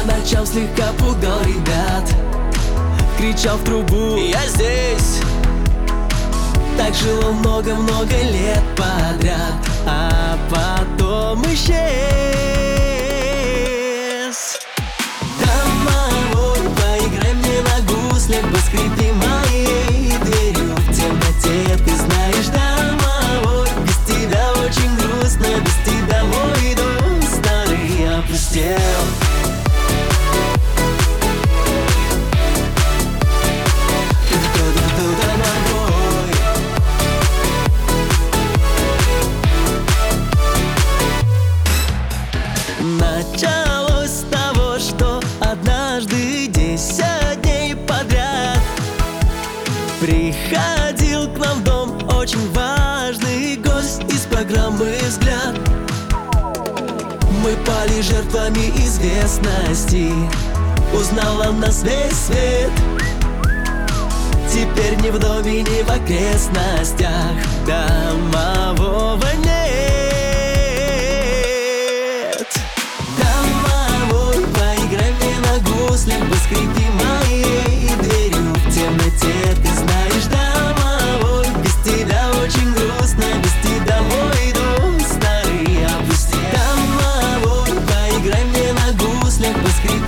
ночам слегка пугал ребят, кричал в трубу: я здесь. Так жил много-много лет подряд, а потом исчез. Домовой, поиграй мне на гуслях, поскрипи моей дверью в темноте. Ты знаешь, домовой, без тебя очень грустно, без тебя мой дом старый опустел. Началось с того, что однажды 10 дней подряд приходил к нам в дом очень важный гость из программы «Взгляд». Мы пали жертвами известности, узнал он нас весь свет. Теперь ни в доме, ни в окрестностях домового нет. Поскрипи моей дверью в темноте. Ты знаешь, домовой, без тебя очень грустно, без тебя мой дом старый опустел. Домовой, поиграй мне на гуслях, поскрипи